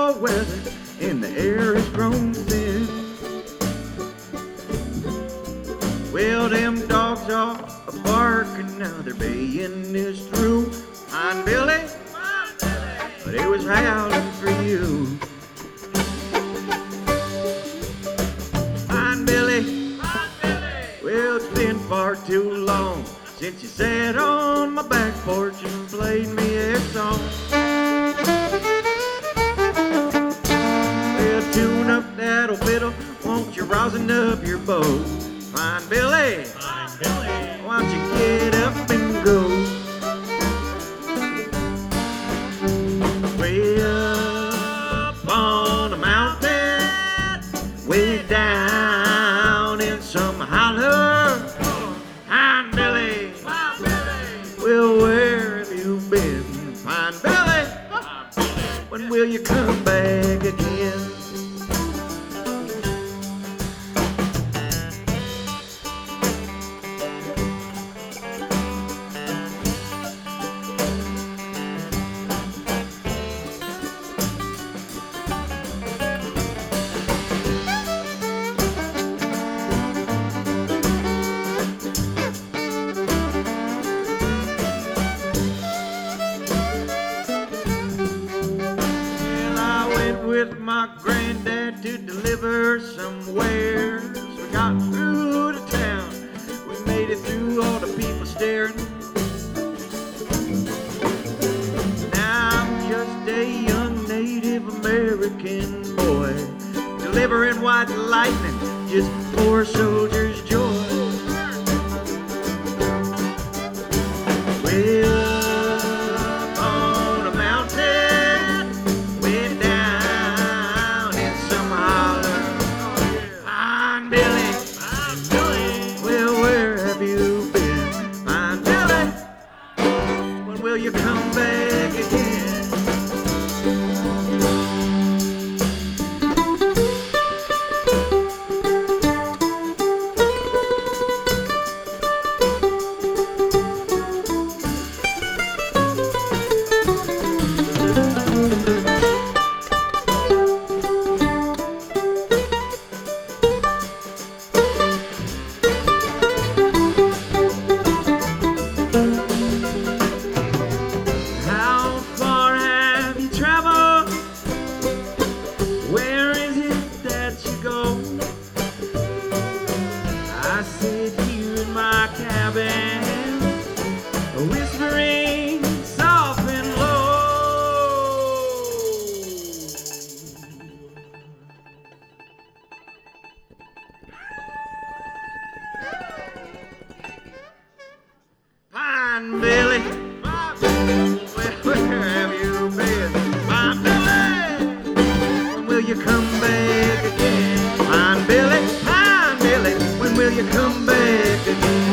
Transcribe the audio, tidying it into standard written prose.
fall weather and the air has grown thin. Well, them dogs are barking now, their baying is through. Pine Billy, but it was howling for you. Pine Billy, well, it's been far too long since you sat on my back porch and played me a song. Well, tune up that old fiddle, won't you rosin up your bow? Pine Billy, why don't you get up and go? Way up on a mountain, way down in some holler. Pine Billy, well, where have you been? Pine Billy, when will you come back again? With my granddad to deliver some wares. We got through to town, we made it through all the people staring. Now I'm just a young Native American boy, delivering white lightning, just poor soldiers' joy. Well, will you come back again? I sit here in my cabin, whispering soft and low. Pine Billy, where have you been? Pine Billy, when will you come back again? Pine Billy, when will you come back again?